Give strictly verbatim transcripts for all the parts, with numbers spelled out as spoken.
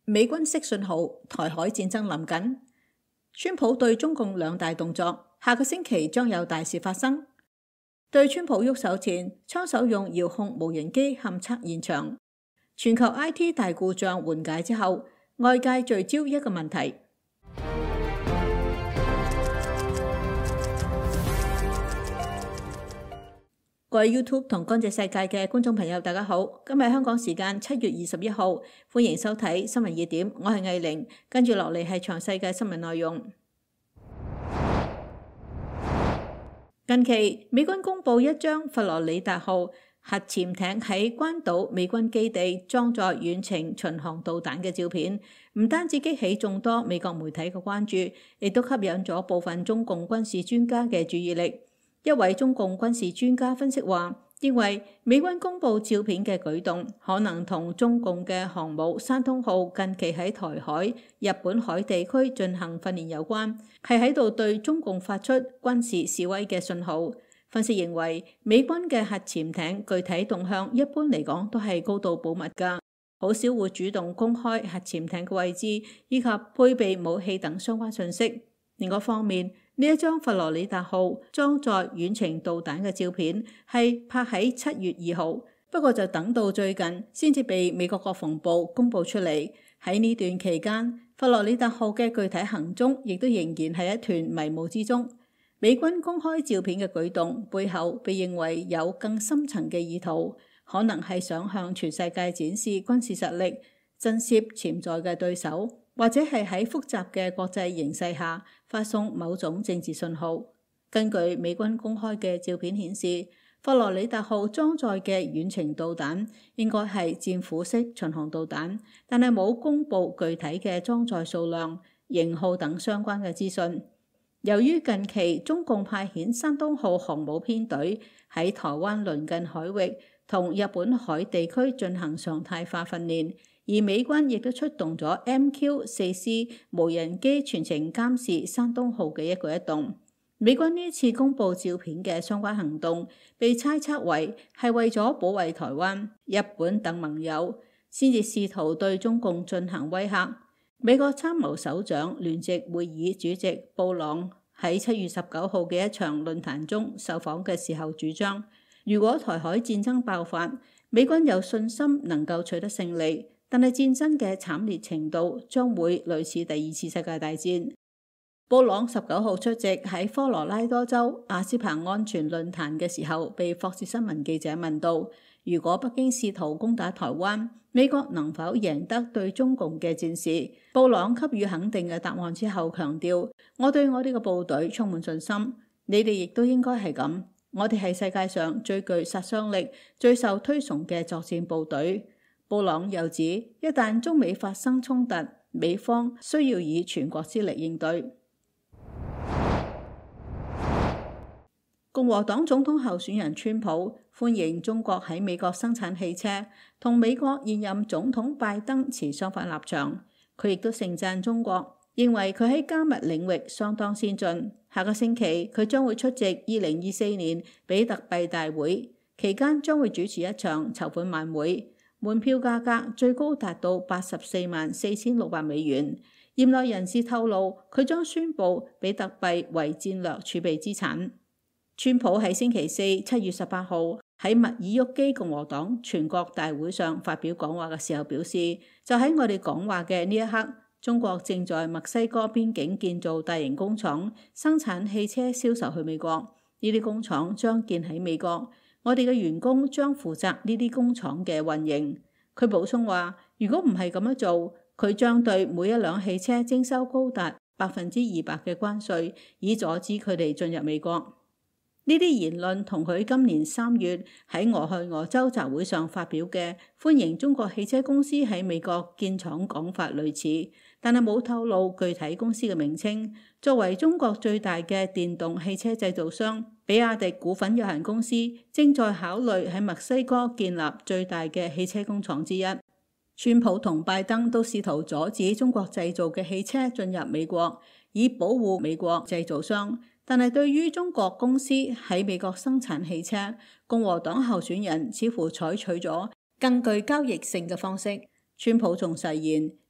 美軍釋信號，台海戰爭臨近。川普對中共兩大動作，下個星期將有大事發生。對川普喐手前，槍手用遙控無人機勘測現場。全球 I T 大故障緩解之後，外界聚焦一個問題。各位 YouTube 同乾淨世界嘅觀眾朋友，大家好！今日香港時間七月二十一號，歡迎收睇新聞熱點，我係藝玲，跟住落嚟係詳細嘅新聞內容。近期美軍公布一張佛羅里達號核潛艇喺關島美軍基地裝載遠程巡航導彈嘅照片，唔單止激起眾多美國媒體嘅關注，亦都吸引咗部分中共軍事專家嘅注意力。一位中共軍事專家分析話，認為美軍公布照片嘅舉動可能同中共嘅航母山東號近期喺台海、日本海地區進行訓練有關，係喺度對中共發出軍事示威嘅信號。分析認為，美軍嘅核潛艇具體動向一般嚟講都係高度保密㗎，好少會主動公開核潛艇嘅位置以及配備武器等相關信息。另一方面，呢一張佛羅里達號裝載遠程導彈嘅照片係拍喺七月二號，不過就等到最近先至被美國國防部公布出嚟。喺呢段期間，佛羅里達號嘅具體行蹤亦都仍然係一團迷霧之中。美軍公開照片嘅舉動背後被認為有更深層嘅意圖，可能係想向全世界展示軍事實力，震懾潛在嘅對手，或者係喺複雜嘅國際形勢下發送某種政治信號。根據美軍公開嘅照片顯示，佛羅里達號裝載嘅遠程導彈應該係戰斧式巡航導彈，但係冇公布具體嘅裝載數量、型號等相關嘅資訊。由於近期中共派遣山東號航母編隊喺台灣鄰近海域同日本海地區進行常態化訓練，而美軍亦都出動咗 M Q 四 C 無人機全程監視山東號嘅一舉一動。美軍呢次公布照片嘅相關行動，被猜測為係為咗保衛台灣、日本等盟友，先至試圖對中共進行威嚇。美國參謀首長聯席會議主席布朗喺七月十九號嘅一場論壇中受訪嘅時候主張，如果台海戰爭爆發，美軍有信心能夠取得勝利，但係戰爭嘅慘烈程度將會類似第二次世界大戰。布朗十九號出席喺科羅拉多州阿斯彭安全論壇嘅時候，被霍士新聞記者問到，如果北京試圖攻打台灣，美國能否贏得對中共嘅戰事？布朗給予肯定嘅答案之後強調，我對我哋嘅部隊充滿信心，你哋亦都應該係咁。我哋係世界上最具殺傷力、最受推崇嘅作戰部隊。布朗又指，一旦中美發生衝突，美方需要以全國之力應對。共和黨總統候選人川普歡迎中國喺美國生產汽車，同美國現任總統拜登持相反立場。佢亦都盛讚中國，認為佢喺加密領域相當先進。下個星期佢將會出席二零二四年比特幣大會，期間將會主持一場籌款晚會，門票價格最高達到八十四萬四千六百美元。業內人士透露，佢將宣布比特幣為戰略儲備資產。川普喺星期四七月十八號喺密爾沃基共和黨全國大會上發表講話嘅時候表示，就喺我哋講話嘅呢一刻，中國正在墨西哥邊境建造大型工廠，生產汽車銷售去美國。呢啲工廠將建喺美國，我哋嘅員工將負責呢啲工廠嘅運營。佢補充話，如果唔係咁樣做，佢將對每一輛汽車徵收高達百分之二百嘅關稅，以阻止佢哋進入美國。呢啲言論同佢今年三月喺俄亥俄州集會上發表嘅歡迎中國汽車公司喺美國建廠講法類似，但係冇透露具體公司嘅名稱。作為中國最大嘅電動汽車製造商，比亞迪股份有限公司正在考慮喺墨西哥建立最大嘅汽車工廠之一。川普同拜登都試圖阻止中國製造嘅汽車進入美國，以保護美國製造商。但係對於中國公司喺美國生產汽車，共和黨候選人似乎採取咗更具交易性嘅方式。川普仲誓言，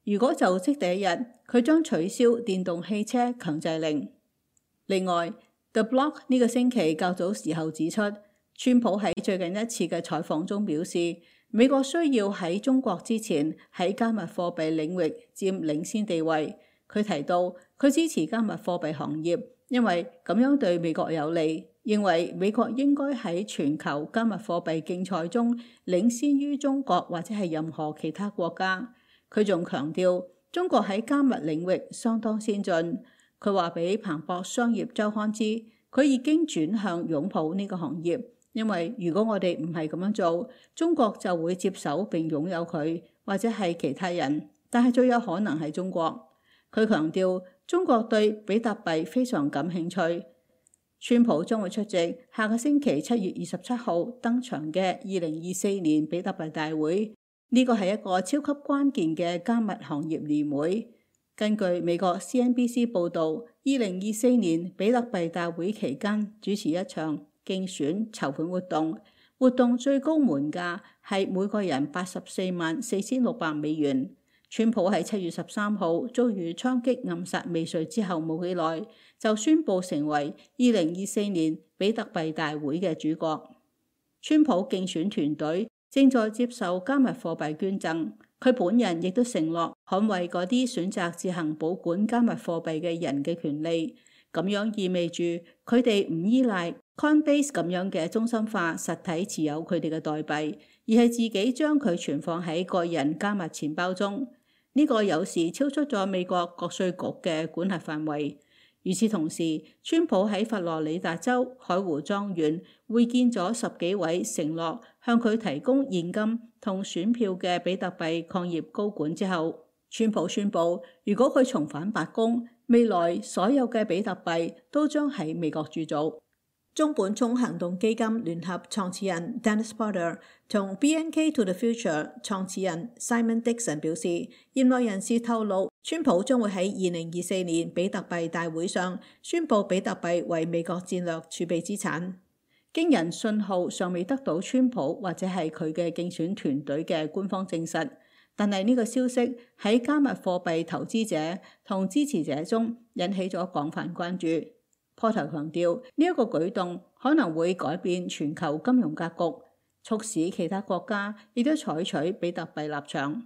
如果就職第一日，佢將取消電動汽車強制令。另外， The Block 呢個星期較早時候指出，川普喺最近一次嘅採訪中表示，美國需要喺中國之前喺加密貨幣領域佔領先地位。佢提到佢支持加密貨幣行業，因為咁樣對美國有利，認為美國應該喺全球加密貨幣競賽中領先於中國或者係任何其他國家。佢仲強調中國喺加密領域相當先進。佢話俾彭博商業週刊知，佢已經轉向擁抱呢個行業，因為如果我哋唔係咁樣做，中國就會接手並擁有佢，或者係其他人，但係最有可能係中國。佢強調中國對比特幣非常感興趣。川普將會出席下個星期七月二十七號登場嘅二零二四年比特幣大會，呢個係一個超級關鍵嘅加密行業年會。根據美國 C N B C 報導，二零二四年比特幣大會期間主持一場競選籌款活動，活動最高門價係每個人八十四萬四千六百美元。川普喺七月十三號遭遇槍擊暗殺未遂之後冇幾耐，就宣布成為二零二四年比特幣大會嘅主角。川普競選團隊正在接受加密貨幣捐贈。佢本人亦都承諾捍衛嗰啲選擇自行保管加密貨幣嘅人嘅權利，咁樣意味住佢哋唔依賴 Coinbase 咁樣嘅中心化實體持有佢哋嘅代幣，而係自己將佢存放喺個人加密錢包中。呢個有時超出咗美國國稅局嘅管轄範圍。與此同時，川普喺佛羅里達州海湖莊園會見咗十幾位承諾向佢提供現金同選票嘅比特幣礦業高管之後，川普宣布，如果佢重返白宮，未來所有嘅比特幣都將喺美國鑄造。中本聰行動基金聯合創始人 Dennis Porter 同 B N K to the Future 創始人 Simon Dixon 表示，業內人士透露，川普將會喺二零二四年比特幣大會上宣布比特幣為美國戰略儲備資產。驚人信號尚未得到川普或者係佢嘅競選團隊嘅官方證實，但係呢個消息喺加密貨幣投資者同支持者中引起咗廣泛關注。Porter 強調，呢一個舉動可能會改變全球金融格局，促使其他國家亦都採取比特幣立場。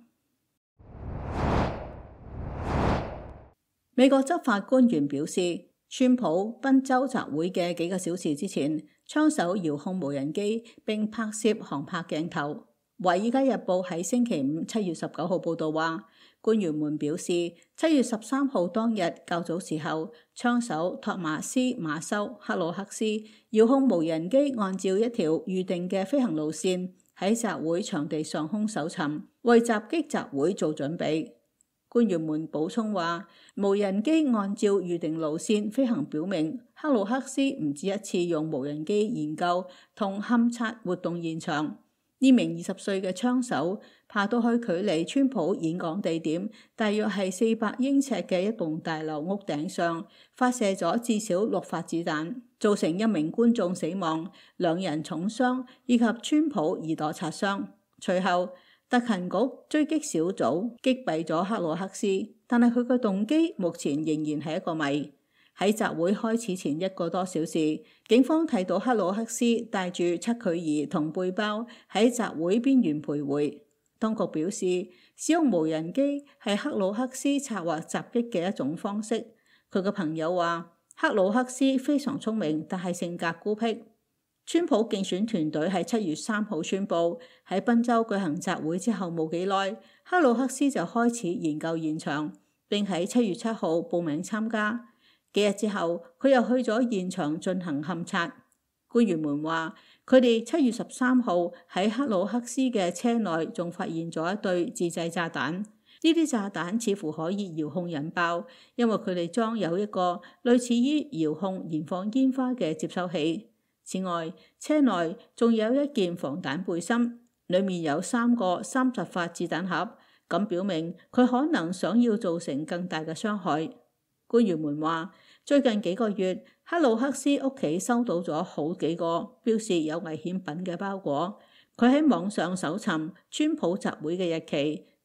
美國執法官員表示，川普賓州集會嘅幾個小時之前，槍手遙控無人機並拍攝航拍鏡頭。華爾街日報喺星期五七月十九號報道話，官員們表示，七月十三號當日較早時候，槍手托馬斯馬修克魯克斯遙控無人機按照一條預定嘅飛行路線喺集會場地上空搜尋，為襲擊集會做準備。官員們補充話，無人機按照預定路線飛行表明，克魯克斯唔止一次用無人機研究同勘察活動現場。呢名二十歲嘅槍手爬到去距離川普演講地點大約係四百英尺嘅一棟大樓屋頂上，發射咗至少六發子彈，造成一名觀眾死亡，兩人重傷，以及川普耳朵擦傷。隨後，特勤局追擊小組擊斃咗克魯克斯，但係佢嘅動機目前仍然係一個謎。喺集會開始前一個多小時，警方睇到克魯克斯帶住七距兒同背包喺集會邊緣徘徊。當局表示，使用無人機係克魯克斯策劃襲擊嘅一種方式。佢嘅朋友話，克魯克斯非常聰明，但係性格孤僻。川普競選團隊喺七月三號宣布，喺賓州舉行集會之後冇幾耐，克魯克斯就開始研究現場，並喺七月七號報名參加。幾日之後，佢又去咗現場進行勘察。官員們話，佢哋七月十三號喺克魯克斯嘅車內仲發現咗一對自製炸彈。呢啲炸彈似乎可以遙控引爆，因為佢哋裝有一個類似於遙控燃放煙花嘅接收器。此外，車內仲有一件防彈背心，裡面有三個三十發子彈盒，咁表明佢可能想要造成更大嘅傷害。官員們話，最近幾個月，克魯克斯屋企收到咗好幾個標示有危險品嘅包裹。佢喺網上搜尋川普集會嘅日期，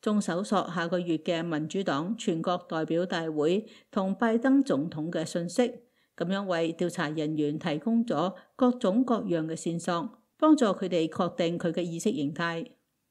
仲搜索下個月嘅民主黨全國代表大會同拜登總統嘅訊息，咁樣為調查人員提供咗各種各樣嘅線索，幫助佢哋確定佢嘅意識形態。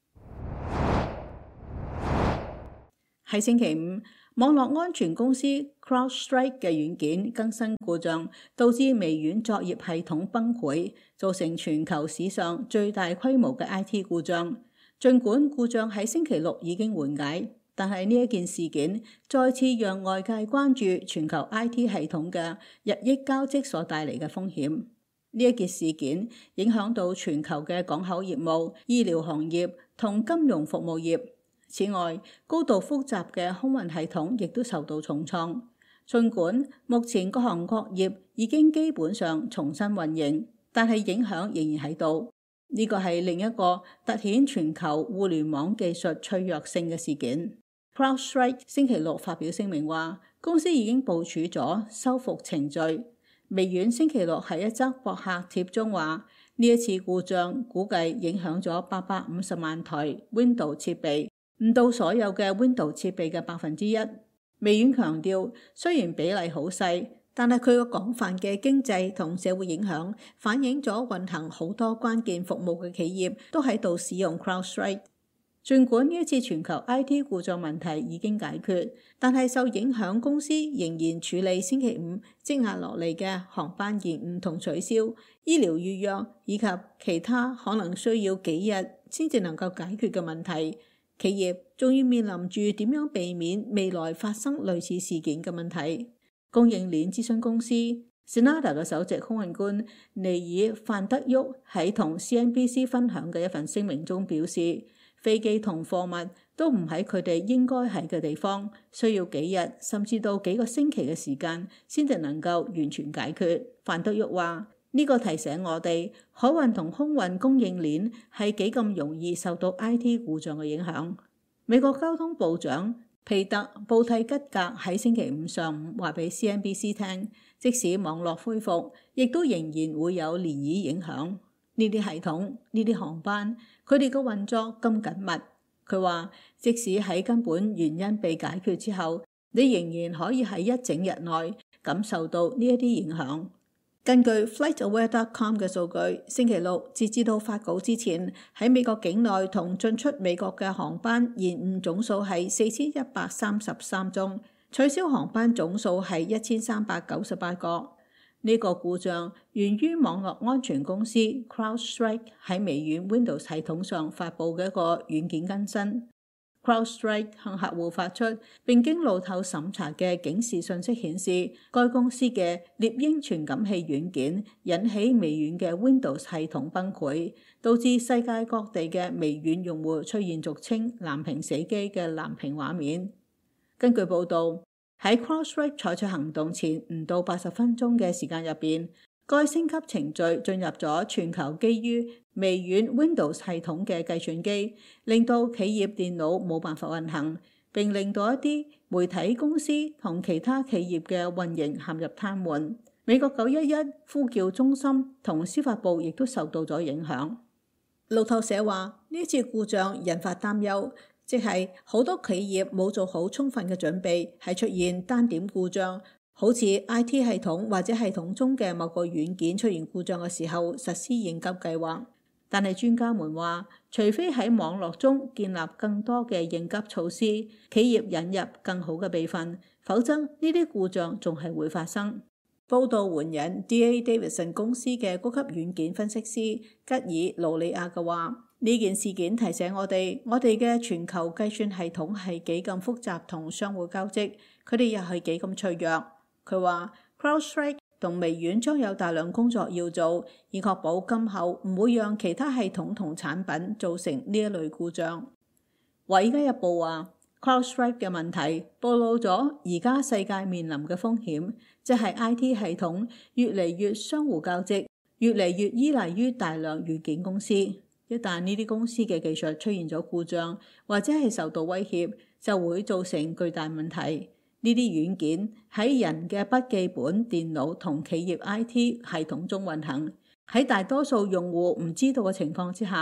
喺星期五，網絡安全公司 CrowdStrike 嘅軟件更新故障，導致微軟作業系統崩潰，造成全球史上最大規模嘅 I T 故障。儘管故障喺星期六已經緩解，但係呢一件事件再次讓外界關注全球 I T 系統嘅日益交織所帶嚟嘅風險。呢一件事件影響到全球嘅港口業務、醫療行業同金融服務業。此外，高度複雜嘅空運系統亦都受到重創。儘管目前各行各業已經基本上重新運營，但係影響仍然喺度。呢個係另一個凸顯全球互聯網技術脆弱性嘅事件。CrowdStrike 星期六發表聲明話，公司已經部署咗修復程序。微軟星期六喺一則博客貼中話，呢一次故障估計影響咗八百五十萬台 Windows 設備。唔到所有嘅 Windows 設備嘅百分之一。微軟強調，雖然比例好細，但係佢個廣泛嘅經濟同社會影響，反映咗運行好多關鍵服務嘅企業都喺度使用 CrowdStrike。儘管呢一次全球 I T 故障問題已經解決，但係受影響公司仍然處理星期五積壓落嚟嘅航班延誤同取消、醫療預約以及其他可能需要幾日先至能夠解決嘅問題。企業仲要面臨住點樣避免未來發生類似事件嘅問題。供應鏈諮詢公司 Sonata 嘅首席空運官尼爾范德沃喺同 C N B C 分享嘅一份聲明中表示，飛機同貨物都唔喺佢哋應該喺嘅地方，需要幾日甚至到幾個星期嘅時間先至能夠完全解決。范德沃話，呢個提醒我哋，海運同空運供應鏈係幾咁容易受到 I T 故障嘅影響。美國交通部長皮特布蒂吉格喺星期五上午話俾 C N B C 聽，即使網絡恢復，亦都仍然會有漣漪影響。呢啲系統、呢啲航班，佢哋嘅運作咁緊密。佢話，即使喺根本原因被解決之後，你仍然可以喺一整日內感受到呢一啲影響。根據 FlightAware dot com 嘅數據，星期六截至到發稿之前，喺美國境內同進出美國嘅航班延誤總數係四千一百三十三宗，取消航班總數係一千三百九十八個。呢、這個故障源於網絡安全公司 CrowdStrike 喺微軟 Windows 系統上發布嘅一個軟件更新。CrowdStrike 向客戶發出並經路透審查嘅警示信息顯示，該公司嘅獵鷹傳感器軟件引起微軟嘅 Windows 系統崩潰，導致世界各地嘅微軟用戶出現俗稱藍屏死機嘅藍屏畫面。根據報導，喺 CrowdStrike 採取行動前唔到八十分鐘嘅時間入邊，該升級程序進入咗全球基於微軟 Windows 系統嘅計算機，令到企業電腦冇辦法運行，並令到一啲媒體公司同其他企業嘅運營陷入癱瘓。美國九一一呼叫中心同司法部亦都受到咗影響。路透社話，呢次故障引發擔憂，即係好多企業冇做好充分嘅準備，喺出現單點故障，好似 I T 系統或者系統中嘅某個軟件出現故障嘅時候實施應急計劃。但係專家們話，除非喺網絡中建立更多嘅應急措施，企業引入更好嘅備份，否則呢啲故障仲係會發生。報道援引 D A Davidson 公司嘅高級軟件分析師吉爾盧里亞嘅話，呢件事件提醒我哋，我哋嘅全球計算系統係幾咁複雜同相互交織，佢哋又係幾咁脆弱。佢話 CrowdStrike 同微軟將有大量工作要做，以確保今後唔會讓其他系統同產品造成呢一類故障。華爾街日報話 CrowdStrike 嘅問題暴露咗而家世界面臨嘅風險，即係 I T 系統越嚟越相互交織，越嚟越依賴於大量軟件公司。一旦呢啲公司嘅技術出現咗故障，或者係受到威脅，就會造成巨大問題。呢啲軟件喺人嘅筆記本電腦同企業 I T 系統中運行，喺大多數用戶唔知道嘅情況之下，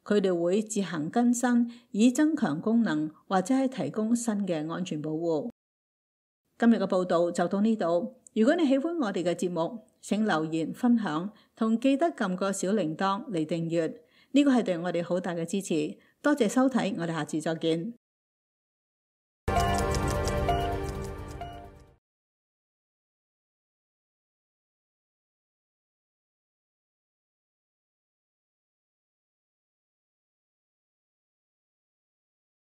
佢哋會自行更新，以增強功能或者係提供新嘅安全保護。今日嘅報道就到呢度。如果你喜歡我哋嘅節目，請留言分享，同記得撳個小鈴鐺嚟訂閱，呢個係對我哋好大嘅支持。多謝收睇，我哋下次再見。